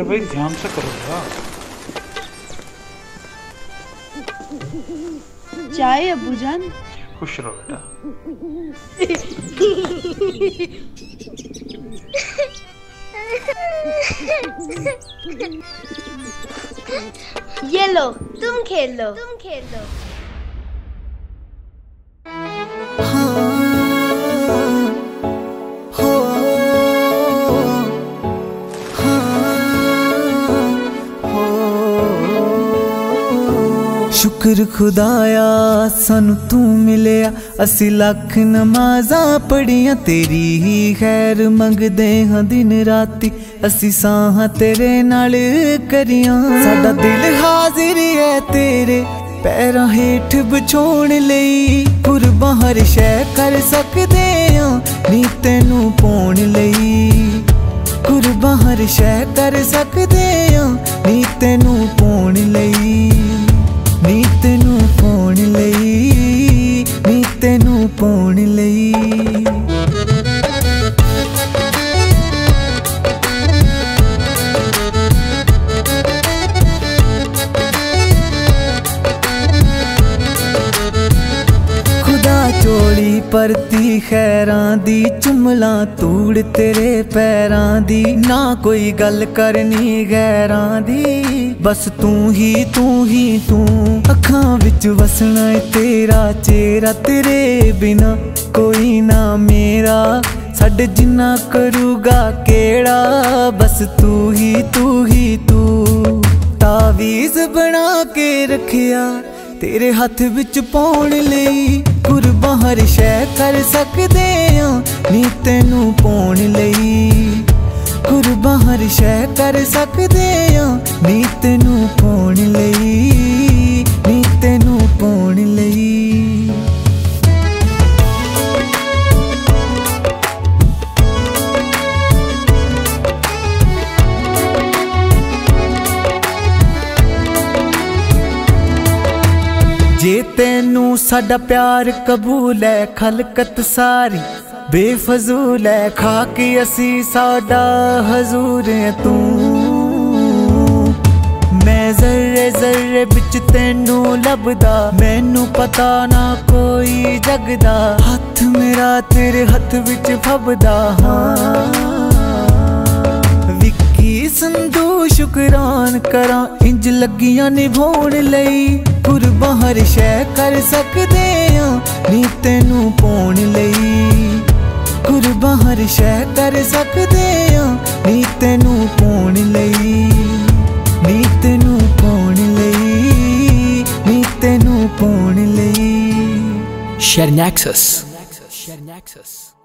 भाई ध्यान से करो यार। चाय अब्बूजान। खुश रहो बेटा। ये लो, तुम खेल लो, तुम खेल लो। शुक्र खुदाया सानू तू मिलिया, असी लख नमाज़ां पढ़ियां तेरी ही खैर मंगदे हां दिन राती, असी साहां तेरे नाल करियां। साडा दिल हाजिर है तेरे पैरां हेठ बछोण लई, कुर्बां हर शै कर सकदे हां नी तैनू पाउण लई। कुर्बां हर शै कर सकदे हां नी तैनू पाउण लई, नी तैनू पाउण लई, नी तैनू पाउण लई। चोली परती खैरां दी, चुमलां तूड़ तेरे पैरां दी, ना कोई गल करनी गैरां दी, बस तू ही तू ही तू। अखां विच वसना है तेरा चेहरा, तेरे बिना कोई ना मेरा, साडे जिन्ना करूगा केड़ा, बस तू ही तू ही तू। तावीज़ बना के रखिया तेरे हथ विच पाउण लई, कुर्बां हर शै कर सकदे हां नी तैनू पाउण लई। कुर्बां हर शै कर सकदे हां नी तैनू पाउण लई, नी तैनू पाउण लई। जे तैनू साडा प्यार कबूल है खलकत सारी बेफजूल है, खाके असी साडा हजूर है तू। मैं जर्रे जर्रे बिच तैनू लभदा, मैनू पता ना कोई जगदा, हथ मेरा तेरे हथ विच फबदा। हाँ विक्की संधू शुकरान करां, इंज लगियां निभाउण लई, कुर्बां हर शै कर सकदे हां नी तैनू पाउण लई। कुर्बां हर शै कर सकदे हां नी तैनू पाउण लई, नी तैनू पाउण लई, नी तैनू पाउण लई। Sharing Access.